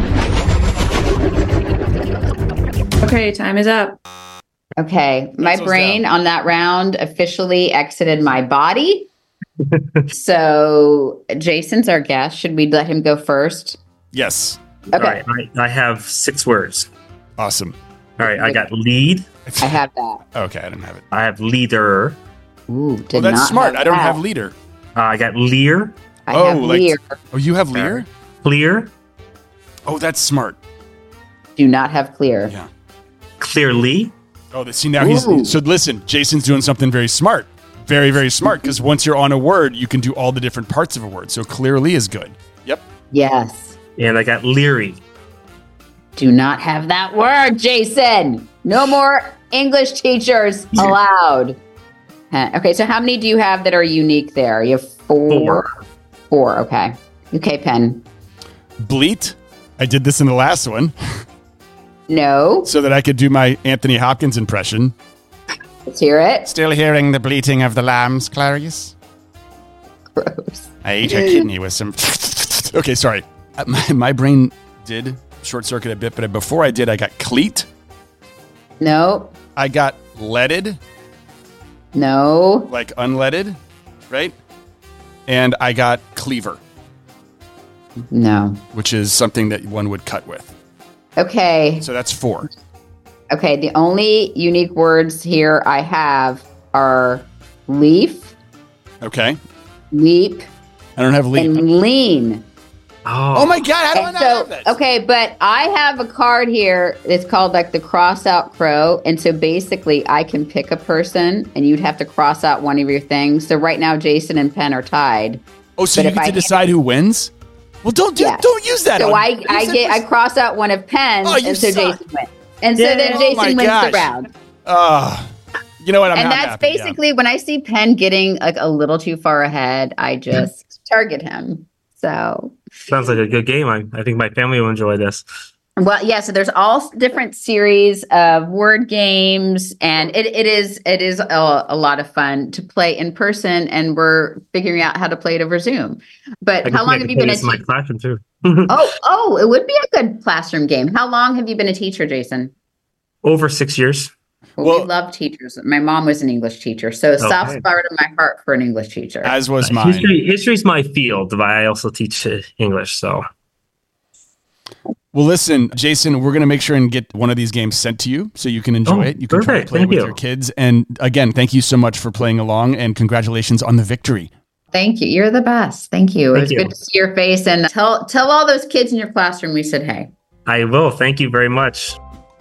Okay, time is up. Okay, my brain on that round officially exited my body. So Jason's our guest. Should we let him go first? Yes. Okay. All right. I have 6 words. Awesome. All right. I got lead. I have that. Okay, I didn't have it. I have leader. Ooh, well, that's smart. I don't have leader. I got leer. I have leer. Oh, you have leer? Clear. Oh, that's smart. Do not have clear. Yeah. Clearly. Oh, see, now so listen, Jason's doing something very smart. Very, very smart, because once you're on a word, you can do all the different parts of a word. So clearly is good. Yep. Yes. And I got leery. Do not have that word, Jason. No more English teachers allowed. Okay, so how many do you have that are unique there? You have 4. 4, okay. Okay, Penn. Bleat. I did this in the last one. No. So that I could do my Anthony Hopkins impression. Let's hear it. Still hearing the bleating of the lambs, Clarice? Gross. I ate her kidney with some... Okay, sorry. My brain did short circuit a bit, but before I did, I got cleat. No. I got leaded. No. Like unleaded, right? And I got cleaver. No. Which is something that one would cut with. Okay. So that's 4. Okay, the only unique words here I have are leaf. Okay. Leap. I don't have leap. And lean. Oh my God, how do I not have that? Okay, but I have a card here. It's called like the cross out crow. And so basically I can pick a person and you'd have to cross out one of your things. So right now Jason and Penn are tied. Oh, so you get to decide who wins? Well, don't use that. So I cross out one of Penn's, and so Jason wins. And so then Jason wins the round. You know what? And that's basically when I see Penn getting like a little too far ahead, I just target him. So sounds like a good game. I think my family will enjoy this. Well, yeah. So there's all different series of word games, and it is a lot of fun to play in person. And we're figuring out how to play it over Zoom. But how long have you been a teacher? My classroom too. oh, it would be a good classroom game. How long have you been a teacher, Jason? Over 6 years. Well, we love teachers. My mom was an English teacher, so soft spot in my heart for an English teacher. As was mine. History's my field, but I also teach English. So. Well, listen, Jason, we're going to make sure and get one of these games sent to you so you can enjoy it. You can try to play with your kids. And again, thank you so much for playing along, and congratulations on the victory. Thank you. You're the best. Thank you. It was good to see your face, and tell all those kids in your classroom we said hey. I will. Thank you very much.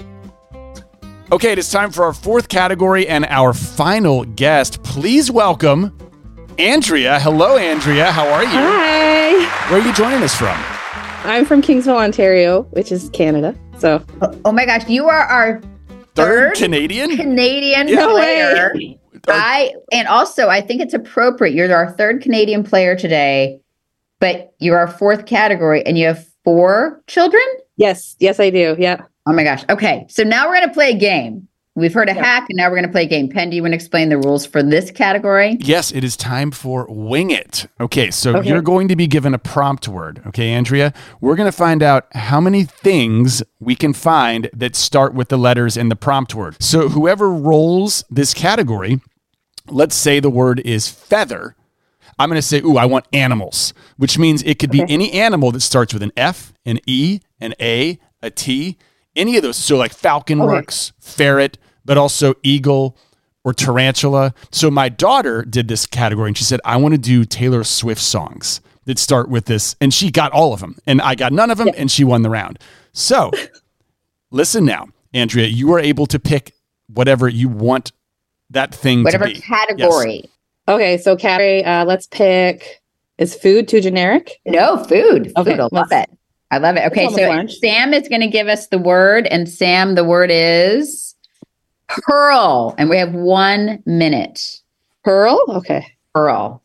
Okay, it is time for our 4th category and our final guest. Please welcome Andrea. Hello, Andrea. How are you? Hi. Where are you joining us from? I'm from Kingsville, Ontario, which is Canada. So, oh my gosh, you are our third Canadian player. And also I think it's appropriate. You're our 3rd Canadian player today, but you're our 4th category, and you have 4 children? Yes, I do. Yeah. Oh my gosh. Okay. So now we're going to play a game. We've heard a hack, and now we're going to play a game. Penn, do you want to explain the rules for this category? Yes, it is time for Wing It. Okay, so you're going to be given a prompt word. Okay, Andrea? We're going to find out how many things we can find that start with the letters in the prompt word. So whoever rolls this category, let's say the word is feather. I'm going to say, I want animals, which means it could be any animal that starts with an F, an E, an A, a T, any of those. So like falcon works, ferret, but also eagle or tarantula. So my daughter did this category, and she said, I want to do Taylor Swift songs that start with this. And she got all of them, and I got none of them, and she won the round. So listen now, Andrea, you are able to pick whatever you want that thing to be. Whatever category. Yes. Okay, so category, let's pick, is food too generic? No, food. Okay, food, I love it. I love it. Okay, so Sam is going to give us the word, and Sam, the word is pearl, and we have 1 minute. Pearl? Okay. Pearl.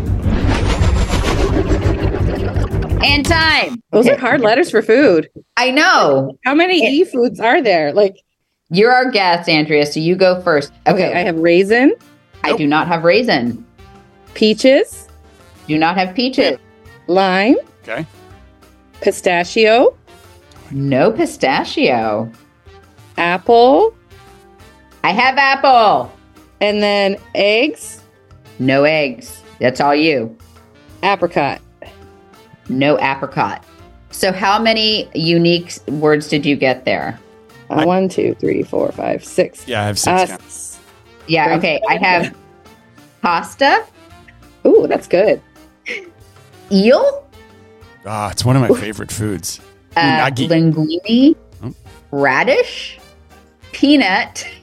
And time. Those are hard letters for food. I know. How many E foods are there? You're our guest, Andrea, so you go first. Okay, I have raisin. I do not have raisin. Peaches. Do not have peaches. Lime. Okay. Pistachio. No pistachio. Apple. I have apple. And then eggs. No eggs. That's all you. Apricot. No apricot. So how many unique words did you get there? 1, 2, 3, 4, 5, 6. Yeah, I have 6. Yeah, okay. I have pasta. Ooh, that's good. Eel. It's one of my favorite foods. Linguine. Radish. Peanut.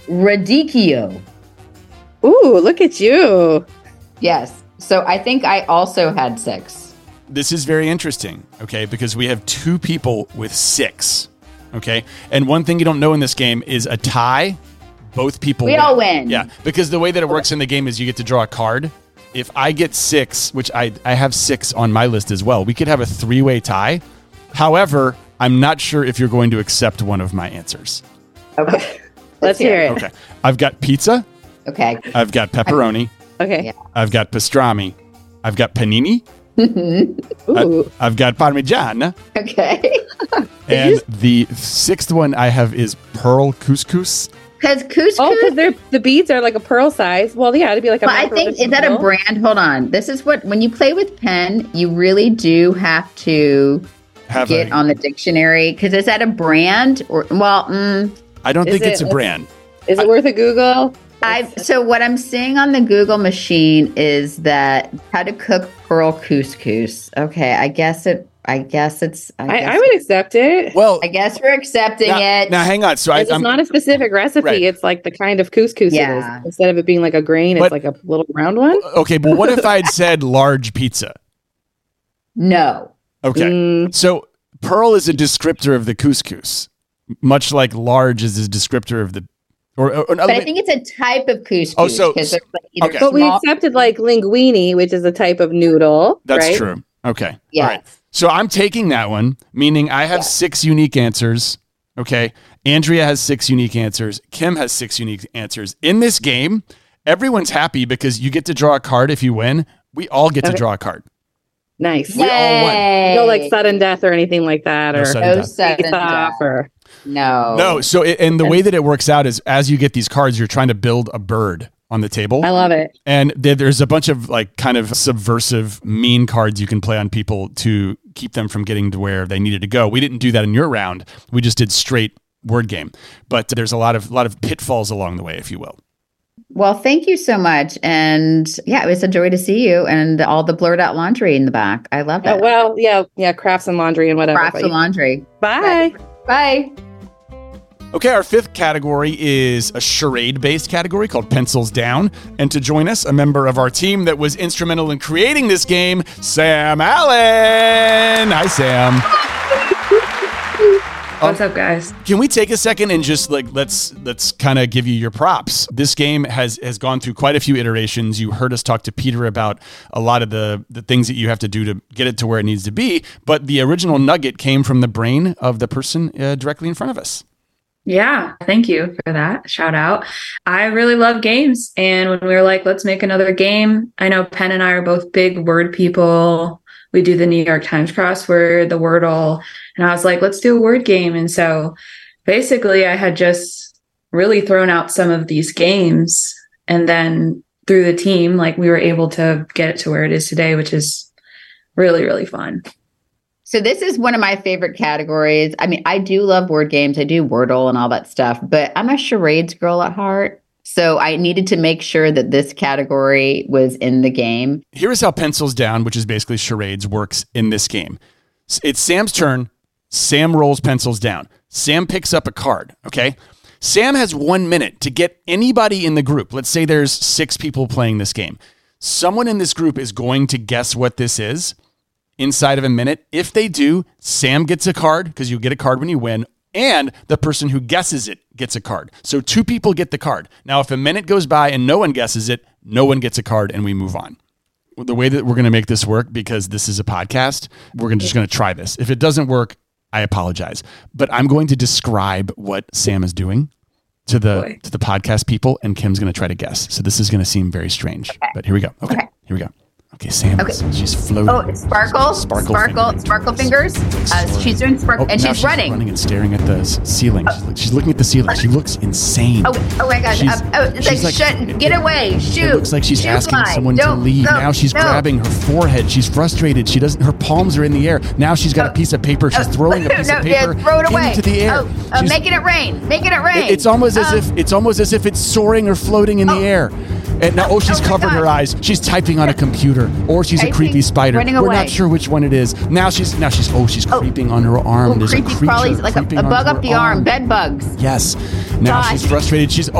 radicchio. Ooh, look at you. Yes. So I think I also had 6. This is very interesting, okay, because we have 2 people with 6, okay? And one thing you don't know in this game is a tie, both people We all win. Yeah, because the way that it works in the game is you get to draw a card. If I get 6, which I have 6 on my list as well, we could have a 3-way tie. However, I'm not sure if you're going to accept one of my answers. Okay. Let's hear it. Okay. I've got pizza. Okay. I've got pepperoni. Okay. Yeah. I've got pastrami. I've got panini. Ooh. I've got parmigiana. Okay. And the 6th one I have is pearl couscous. Because couscous. Oh, because the beads are like a pearl size. Well, yeah, it'd be like a. But I think, is that a brand? Hold on. This is what, when you play with pen, you really do have to get on the dictionary. Because is that a brand? Or I don't think it's a brand. Is it worth a Google? So what I'm seeing on the Google machine is that how to cook pearl couscous. Okay, I guess it's. I would accept it. Well, I guess we're accepting it. Now, hang on. So it's not a specific recipe. Right. It's like the kind of couscous it is. Instead of it being like a grain, it's like a little round one. Okay, but what if I'd said large pizza? No. Okay. So pearl is a descriptor of the couscous, much like large is a descriptor of the. But I think it's a type of couscous. Oh, so okay. But we accepted like linguine, which is a type of noodle. That's right? true. Okay. Yeah. All right. So I'm taking that one, meaning I have 6 unique answers. Okay. Andrea has 6 unique answers. Kim has 6 unique answers. In this game, everyone's happy because you get to draw a card if you win. We all get to draw a card. Nice. We all won. No like sudden death or anything like that. No sudden death. No. So and the way that it works out is as you get these cards, you're trying to build a bird on the table. I love it. And there's a bunch of like kind of subversive, mean cards you can play on people to keep them from getting to where they needed to go. We didn't do that in your round. We just did straight word game. But there's a lot of pitfalls along the way, if you will. Well, thank you so much. And yeah, it was a joy to see you and all the blurred out laundry in the back. I love it. Well, yeah, crafts and laundry and whatever. Crafts and laundry. Bye. Bye. Okay, our 5th category is a charade-based category called Pencils Down. And to join us, a member of our team that was instrumental in creating this game, Sam Allen. Hi, Sam. What's up, guys? Can we take a second and just let's kind of give you your props? This game has gone through quite a few iterations. You heard us talk to Peter about a lot of the things that you have to do to get it to where it needs to be. But the original nugget came from the brain of the person directly in front of us. Yeah, thank you for that. Shout out. I really love games. And when we were like, let's make another game, I know Penn and I are both big word people. We do the New York Times crossword, the Wordle. And I was like, let's do a word game. And so basically I had just really thrown out some of these games. And then through the team, like we were able to get it to where it is today, which is really, really fun. So this is one of my favorite categories. I mean, I do love word games. I do Wordle and all that stuff, but I'm a charades girl at heart. So I needed to make sure that this category was in the game. Here is how Pencils Down, which is basically charades, works in this game. It's Sam's turn. Sam rolls pencils down. Sam picks up a card, okay? Sam has 1 minute to get anybody in the group. Let's say there's 6 people playing this game. Someone in this group is going to guess what this is inside of a minute. If they do, Sam gets a card because you get a card when you win, and the person who guesses it gets a card. So 2 people get the card. Now, if a minute goes by and no one guesses it, no one gets a card and we move on. The way that we're going to make this work, because this is a podcast, we're just going to try this. If it doesn't work, I apologize. But I'm going to describe what Sam is doing to the podcast people, and Kim's going to try to guess. So this is going to seem very strange. Okay. But here we go. Okay. Here we go. Okay, Sam. Okay. She's floating. Oh, it's sparkle fingers. She's doing sparkle, and she's running and staring at the ceiling. She's looking at the ceiling. She looks insane. Oh my gosh! It's like, get away! Shoot! It looks like she's asking someone to leave. Now she's grabbing her forehead. She's frustrated. She doesn't. Her palms are in the air. Now she's got a piece of paper. She's throwing a piece of paper throw it away into the air. Making it rain. Making it rain. It's almost as if it's soaring or floating in the air. And now, she's covered her eyes. She's typing on a computer, or she's a creepy spider. We're not sure which one it is. Now she's creeping on her arm. There's creepy crawlies, like a bug up the arm. Bed bugs. Yes. Now God. she's frustrated. She's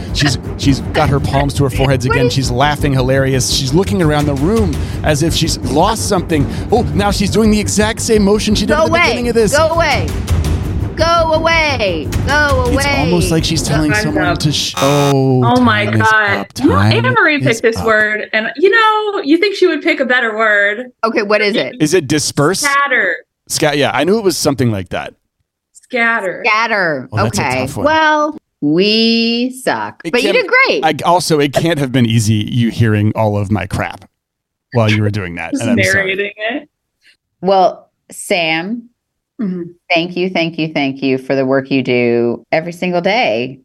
got her palms to her foreheads again. She's laughing hilarious. She's looking around the room as if she's lost something. Oh, now she's doing the exact same motion she did at the beginning of this. Go away. Go away. Go away. It's almost like she's telling someone to Oh my God. Anna Marie picked this word, and you think she would pick a better word. Okay, what is it? Is it disperse? Scatter. Yeah, I knew it was something like that. Scatter. Oh, that's a tough one. Well, we suck. But you did great. It can't have been easy you hearing all of my crap while you were doing that. Just and I'm narrating sorry. it. Well, Sam, thank you for the work you do every single day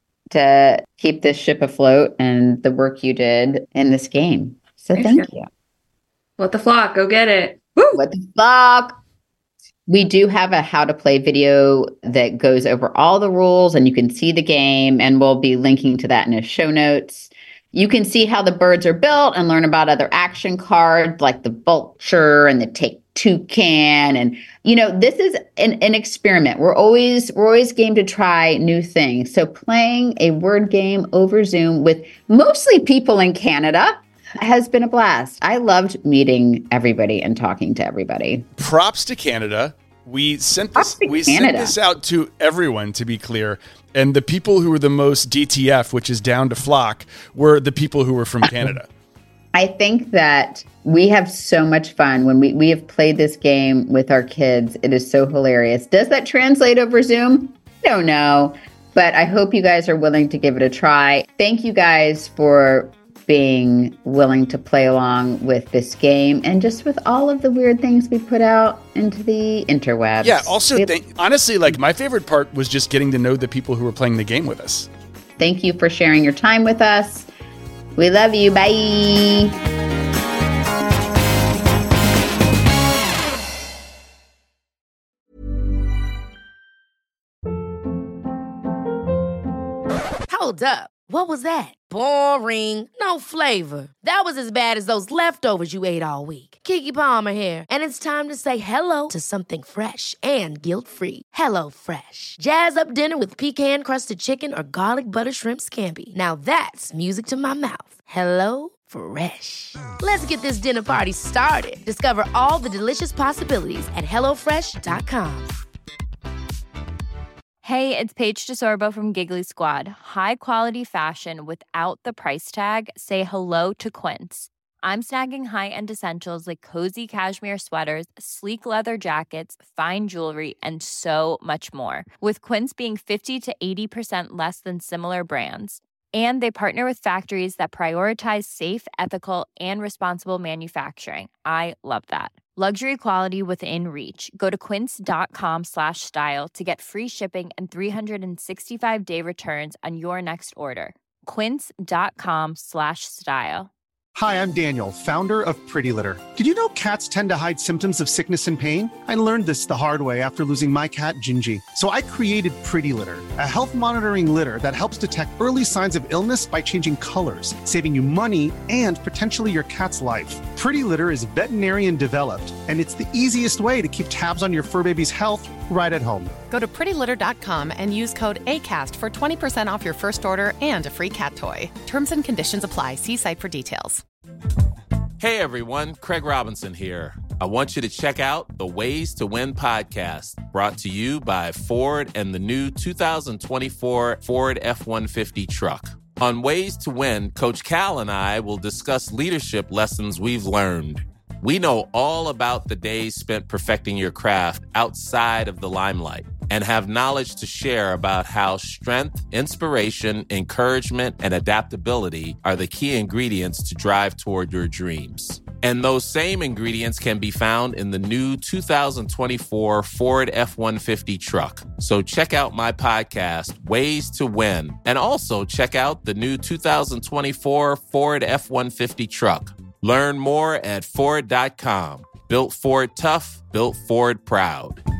to keep this ship afloat and the work you did in this game. So thank you. What the flock? Go get it. Woo! What the flock? We do have a how to play video that goes over all the rules, and you can see the game, and we'll be linking to that in the show notes. You can see how the birds are built and learn about other action cards like the vulture and the take toucan. And, this is an experiment. We're always game to try new things. So playing a word game over Zoom with mostly people in Canada has been a blast. I loved meeting everybody and talking to everybody. Props to Canada. We sent this out to everyone, to be clear. And the people who were the most DTF, which is down to flock, were the people who were from Canada. I think that we have so much fun when we have played this game with our kids. It is so hilarious. Does that translate over Zoom? I don't know. But I hope you guys are willing to give it a try. Thank you guys for being willing to play along with this game and just with all of the weird things we put out into the interwebs. Yeah, also, honestly, my favorite part was just getting to know the people who were playing the game with us. Thank you for sharing your time with us. We love you. Bye. Hold up. What was that? Boring. No flavor. That was as bad as those leftovers you ate all week. Keke Palmer here, and it's time to say hello to something fresh and guilt-free. Hello Fresh. Jazz up dinner with pecan-crusted chicken or garlic butter shrimp scampi. Now that's music to my mouth. Hello Fresh. Let's get this dinner party started. Discover all the delicious possibilities at HelloFresh.com. Hey, it's Paige DeSorbo from Giggly Squad. High quality fashion without the price tag. Say hello to Quince. I'm snagging high-end essentials like cozy cashmere sweaters, sleek leather jackets, fine jewelry, and so much more. With Quince being 50 to 80% less than similar brands. And they partner with factories that prioritize safe, ethical, and responsible manufacturing. I love that. Luxury quality within reach. Go to quince.com/style to get free shipping and 365-day returns on your next order. Quince.com/style. Hi, I'm Daniel, founder of Pretty Litter. Did you know cats tend to hide symptoms of sickness and pain? I learned this the hard way after losing my cat, Gingy. So I created Pretty Litter, a health monitoring litter that helps detect early signs of illness by changing colors, saving you money and potentially your cat's life. Pretty Litter is veterinarian developed, and it's the easiest way to keep tabs on your fur baby's health right at home. Go to prettylitter.com and use code ACAST for 20% off your first order and a free cat toy. Terms and conditions apply. See site for details. Hey everyone, Craig Robinson here. I want you to check out the Ways to Win podcast, brought to you by Ford and the new 2024 Ford F-150 truck. On Ways to Win, Coach Cal and I will discuss leadership lessons we've learned. We know all about the days spent perfecting your craft outside of the limelight and have knowledge to share about how strength, inspiration, encouragement, and adaptability are the key ingredients to drive toward your dreams. And those same ingredients can be found in the new 2024 Ford F-150 truck. So check out my podcast, Ways to Win, and also check out the new 2024 Ford F-150 truck. Learn more at Ford.com. Built Ford tough, built Ford proud.